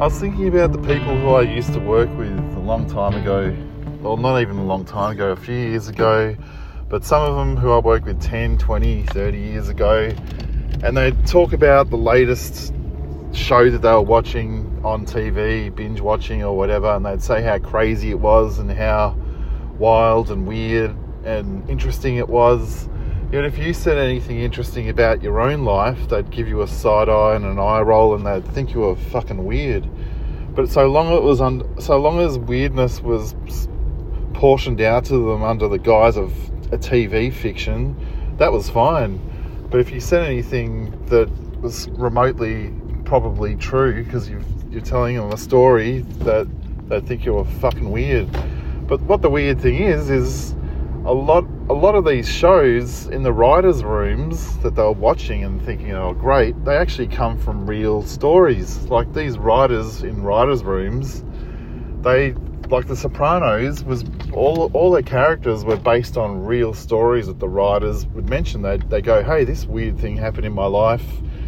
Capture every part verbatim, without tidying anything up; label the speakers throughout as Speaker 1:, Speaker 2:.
Speaker 1: I was thinking about the people who I used to work with a long time ago. Well, not even a long time ago, a few years ago. But some of them who I worked with ten, twenty, thirty years ago. And they'd talk about the latest show that they were watching on T V, binge watching or whatever. And they'd say how crazy it was and how wild and weird and interesting it was. Yet if you said anything interesting about your own life, they'd give you a side eye and an eye roll, and they'd think you were fucking weird. But so long it was un- so long as weirdness was portioned out to them under the guise of a T V fiction, that was fine. But if you said anything that was remotely probably true, because you're telling them a story, that they'd think you were fucking weird. But what the weird thing is, is a lot a lot of these shows in the writers' rooms that they were watching and thinking, oh great, they actually come from real stories. Like these writers in writers' rooms, they, like The Sopranos, was all all their characters were based on real stories that the writers would mention. They they go, hey, this weird thing happened in my life.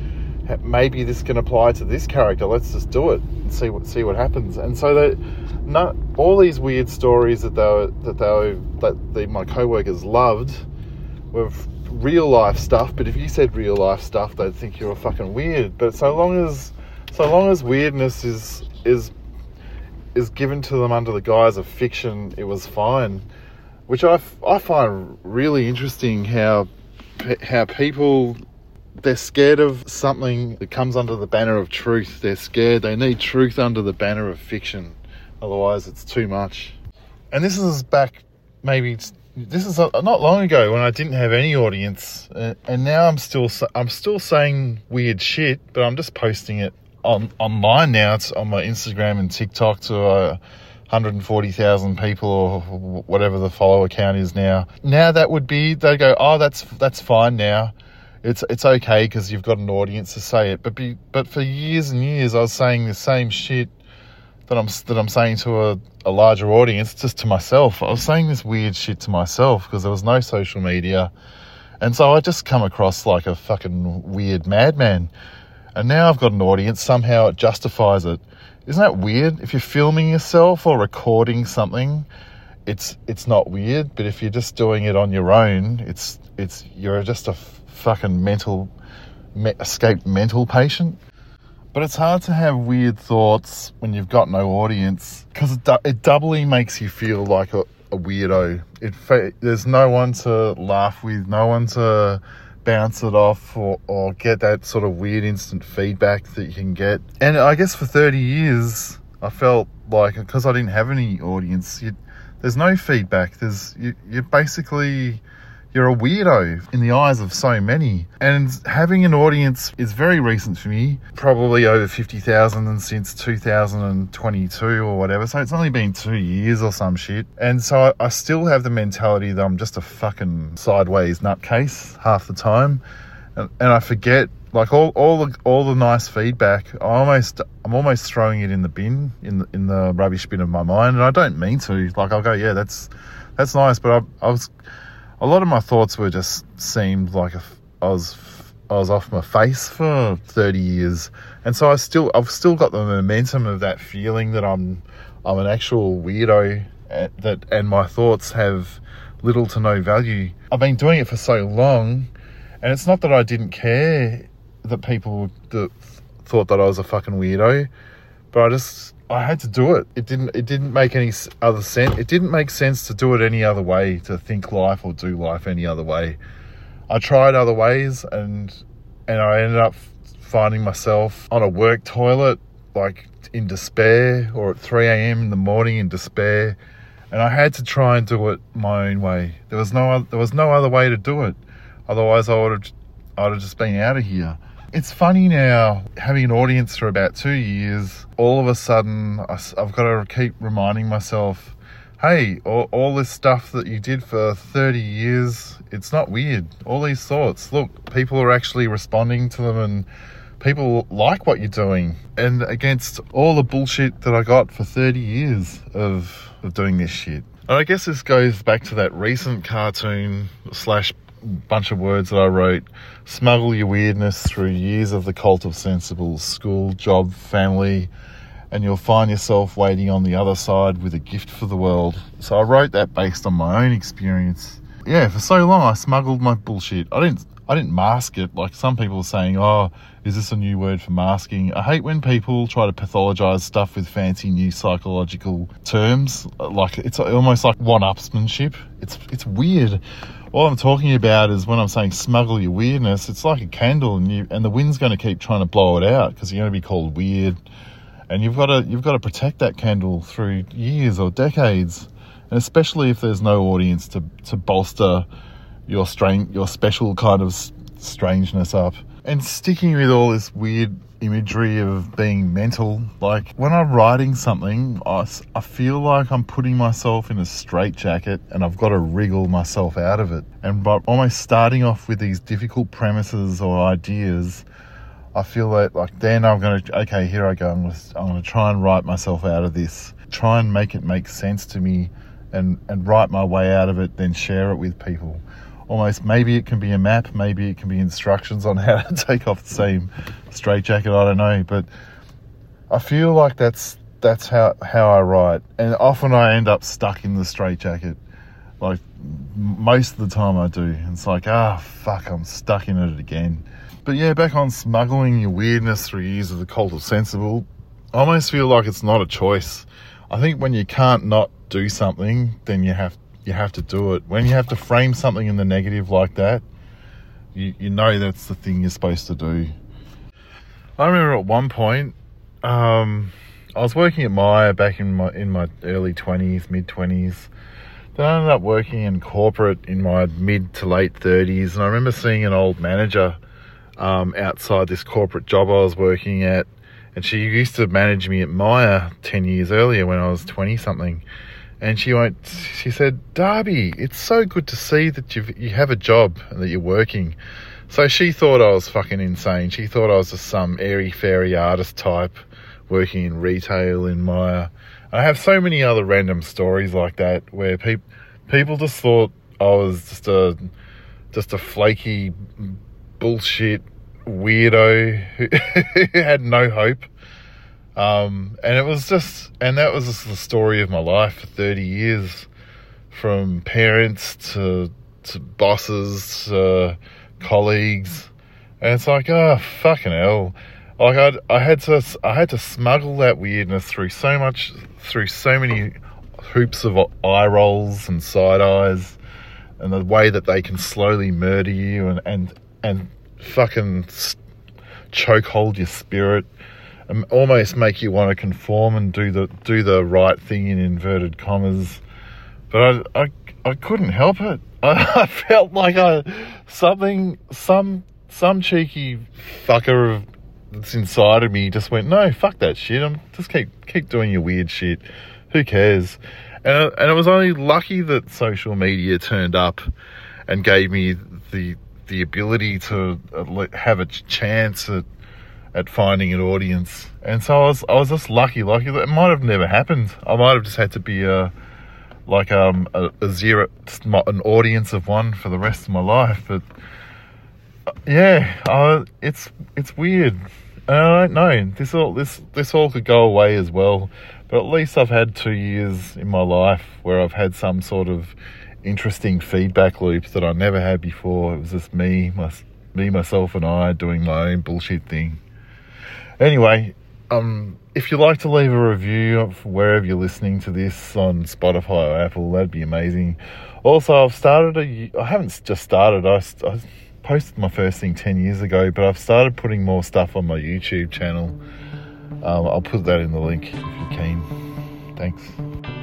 Speaker 1: Maybe this can apply to this character. Let's just do it and see what see what happens. And so that not all these weird stories that they were, that they were, that the, my co-workers loved were real life stuff. But if you said real life stuff, they'd think you were fucking weird. But so long as so long as weirdness is is is given to them under the guise of fiction, it was fine. Which I, I find really interesting how how people, they're scared of something that comes under the banner of truth. They're scared. They need truth under the banner of fiction. Otherwise, it's too much. And this is back, maybe, this is not long ago when I didn't have any audience. Uh, and now I'm still I'm still saying weird shit, but I'm just posting it on online now. It's on my Instagram and TikTok to uh, one hundred forty thousand people or whatever the follower count is now. Now that would be, they go, oh, that's that's fine now. It's it's okay because you've got an audience to say it. But be, but for years and years, I was saying the same shit that I'm that I'm saying to a, a larger audience, just to myself. I was saying this weird shit to myself because there was no social media, and so I just come across like a fucking weird madman. And now I've got an audience. Somehow it justifies it. Isn't that weird? If you're filming yourself or recording something, it's it's not weird. But if you're just doing it on your own, it's it's you're just a fucking mental, me, escaped mental patient. But it's hard to have weird thoughts when you've got no audience, because it, du- it doubly makes you feel like a, a weirdo. It fa- there's no one to laugh with, no one to bounce it off or, or get that sort of weird instant feedback that you can get. And I guess for thirty years, I felt like, because I didn't have any audience, you, there's no feedback. There's you, you're basically... You're a weirdo in the eyes of so many. And having an audience is very recent for me, probably over fifty thousand and since two thousand twenty-two or whatever. So it's only been two years or some shit. And so I, I still have the mentality that I'm just a fucking sideways nutcase half the time. And, and I forget, like all, all the all the nice feedback, I almost I'm almost throwing it in the bin, in the, in the rubbish bin of my mind. And I don't mean to. Like I'll go, yeah, that's that's nice, but I, I was... A lot of my thoughts were just seemed like a, I was I was off my face for thirty years, and so I still I've still got the momentum of that feeling that I'm I'm an actual weirdo, at, that and my thoughts have little to no value. I've been doing it for so long, and it's not that I didn't care that people that thought that I was a fucking weirdo, but I just. I had to do it. It didn't. It didn't make any other sense. It didn't make sense to do it any other way. To think life or do life any other way. I tried other ways, and and I ended up finding myself on a work toilet, like in despair, or at three a.m. in the morning in despair. And I had to try and do it my own way. There was no. There was no other way to do it. Otherwise, I would have. I'd have just been out of here. It's funny now, having an audience for about two years, all of a sudden I've got to keep reminding myself, hey, all, all this stuff that you did for thirty years, it's not weird. All these thoughts, look, people are actually responding to them and people like what you're doing. And against all the bullshit that I got for thirty years of, of doing this shit. And I guess this goes back to that recent cartoon slash bunch of words that I wrote. Smuggle your weirdness through years of the cult of sensibles, school, job, family, and you'll find yourself waiting on the other side with a gift for the world. So I wrote that based on my own experience. Yeah, for so long I smuggled my bullshit. I didn't I didn't mask it like some people are saying, oh, is this a new word for masking? I hate when people try to pathologize stuff with fancy new psychological terms. Like it's almost like one-upsmanship. It's it's weird. All I'm talking about is when I'm saying smuggle your weirdness, it's like a candle, and you and the wind's going to keep trying to blow it out because you're going to be called weird, and you've got to you've got to protect that candle through years or decades, and especially if there's no audience to to bolster your strange, your special kind of strangeness up. And sticking with all this weird imagery of being mental, like when I'm writing something, I, I feel like I'm putting myself in a straitjacket and I've got to wriggle myself out of it. And by almost starting off with these difficult premises or ideas, I feel like, like then I'm going to, okay, here I go. I'm going to, I'm going to try and write myself out of this, try and make it make sense to me and, and write my way out of it, then share it with people. Almost, maybe it can be a map, maybe it can be instructions on how to take off the same straitjacket, I don't know, but I feel like that's that's how, how I write, and often I end up stuck in the straitjacket, like most of the time I do. It's like, ah, fuck, I'm stuck in it again. But yeah, back on smuggling your weirdness through years of the cult of sensible, I almost feel like it's not a choice. I think when you can't not do something, then you have You have to do it. When you have to frame something in the negative like that, you, you know that's the thing you're supposed to do. I remember at one point, um, I was working at Myer back in my in my early twenties, mid twenties. Then I ended up working in corporate in my mid to late thirties, and I remember seeing an old manager um, outside this corporate job I was working at, and she used to manage me at Myer ten years earlier when I was twenty something. And she went, she said, Darby, it's so good to see that you've, you have a job and that you're working. So she thought I was fucking insane. She thought I was just some airy-fairy artist type working in retail in Myer. And I have so many other random stories like that where pe- people just thought I was just a, just a flaky bullshit weirdo who, who had no hope. Um, and it was just, and that was just the story of my life for thirty years, from parents to, to bosses, to colleagues. And it's like, oh, fucking hell. Like I, I had to, I had to smuggle that weirdness through so much, through so many hoops of eye rolls and side eyes, and the way that they can slowly murder you and, and, and fucking choke hold your spirit. And almost make you want to conform and do the do the right thing in inverted commas, but I I, I couldn't help it. I, I felt like I something some some cheeky fucker that's inside of me just went, no, fuck that shit. I'm just keep keep doing your weird shit. Who cares? And and it was only lucky that social media turned up and gave me the the ability to have a chance at. at finding an audience. And so I was I was just lucky, lucky that it might have never happened. I might have just had to be a like um a, a zero, an audience of one for the rest of my life. But yeah, I, it's it's weird. And I don't know. This all this this all could go away as well. But at least I've had two years in my life where I've had some sort of interesting feedback loops that I never had before. It was just me, my, me, myself, and I doing my own bullshit thing. Anyway, um, if you'd like to leave a review of wherever you're listening to this on Spotify or Apple, that'd be amazing. Also, I've started a, I haven't just started, I, I posted my first thing ten years ago, but I've started putting more stuff on my YouTube channel. Um, I'll put that in the link if you're keen. Thanks.